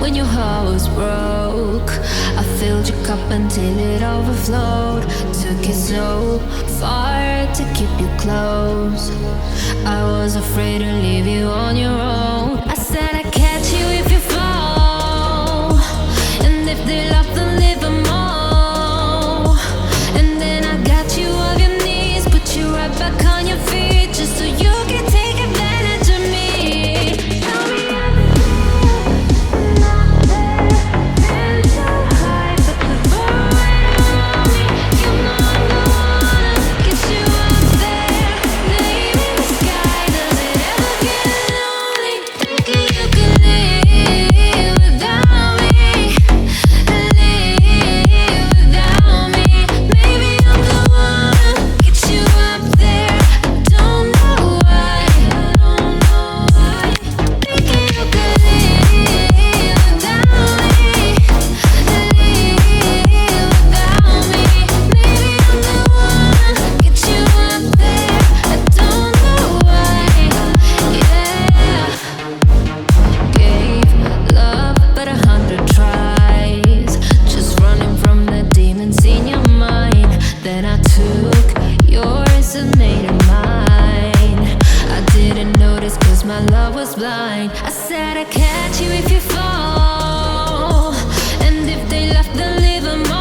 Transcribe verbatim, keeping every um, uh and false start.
when your heart was broke. I filled your cup until it overflowed. Took it so far to keep you close. I was afraid to leave you on your own. I said I'd catch you if you fall, and if they love then live them all. And then I got you off your knees, put you right back on your feet, just so you can take advantage of me. Tell me I'm not there, been so high, but the bar around me. You know I'm the one to get you up there. Name in the sky, does it ever get lonely? Thinking you could live without me, live without me. Maybe I'm the one to get you up there. I don't know why, I don't know why. Thinking you could live without me, live without me. Maybe I'm the one to get you up there. I don't know why, yeah. Gave love but a hundred tries, just running from the demons in your mind. Then I took yours and made it mine. I didn't notice cause my love was blind. I said I'd catch you if you fall, and if they left then leave them